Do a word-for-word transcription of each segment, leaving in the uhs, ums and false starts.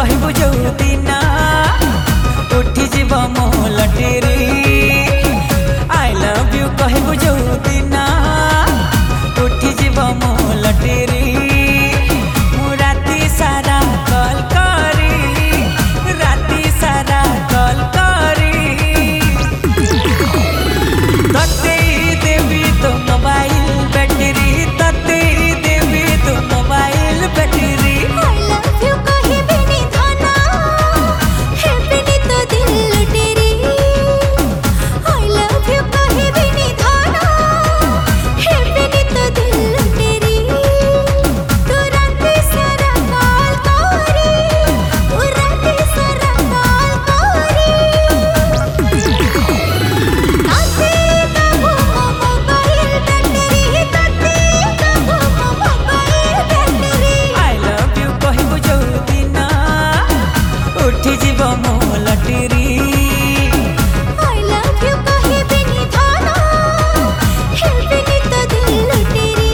कहबू जो दिन उठी जीव मो लटेरी आई लव यू कहबू जो दिन उठी जीव मो लटेरी राती सारा कॉल करी राती सारा कॉल करी तते देवी तो मोबाइल बैटरी तते देवी तो मोबाइल बैटरी उठी जीव मो लटेरी I love you कहे बिनी धाना है बिनी तो दिल लुटेरी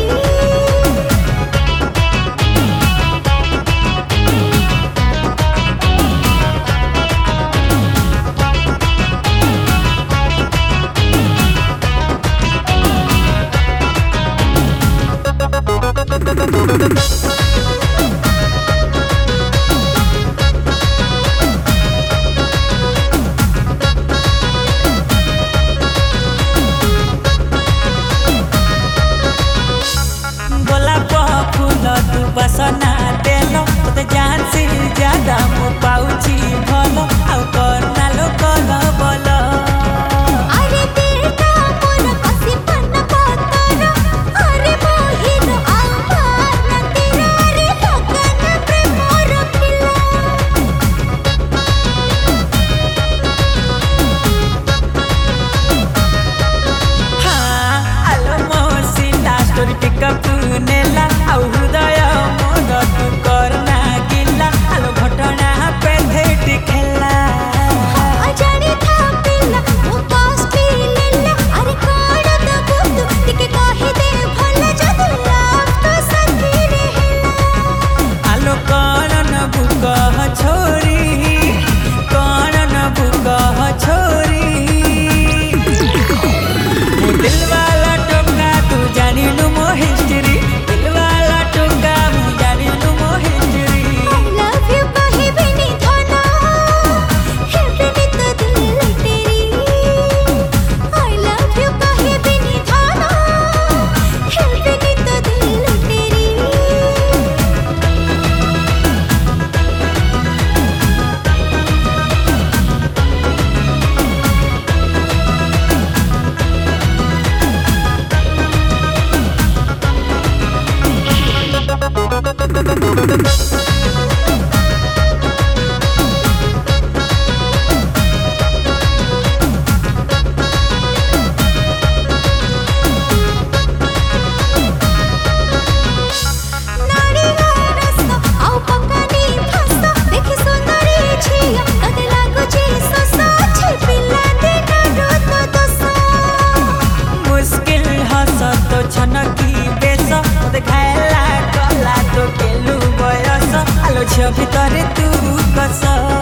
बसना देलो तो जान से ज्यादा मु पाउची भलो आउ करना लो कलो बोलो अरे बेटा मोर कसी पन पतर अरे मोहिन आमार तेरा रे लगन प्रेम रखिला हाँ आलो मोर सीता स्टोरी पिकअप नेला आउ हृदय करना गिला आलो घटना पे भेट खेला अजानी था पिला वो पास पी लेला अरे कोड़ द बुतु टिके कहि दे भला जदु लाभ तो सखी रहेला आलो कौन न बुकह छोरी कौन न बुकह छोरी मो दिल वाला टोका तू जानी लू मो हिस्ट्री दिल वाला टोका मु जानी लू मो हिस्ट्री I love you कहे बिनी धाना है बिनी तो दिल लुटेरी I love you कहे बिनी धाना है बिनी तो दिल लुटेरी नारी रस्ता आउ पकानी फस्ता देखि सुंदरी छिया तते लागो जे ससा छै पिला देना रोत दसा मुश्किल हस तो छनकी बेस देखाला कला तो केलू बयस आलो झ भितरे तू कस